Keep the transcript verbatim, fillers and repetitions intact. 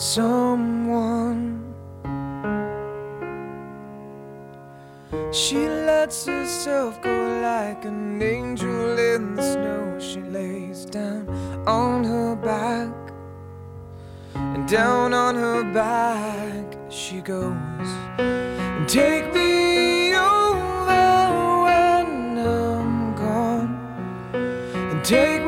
someone. She lets herself go like an angel in the snow. She lays down on her back, and down on her back she goes. And take me over when I'm gone, and take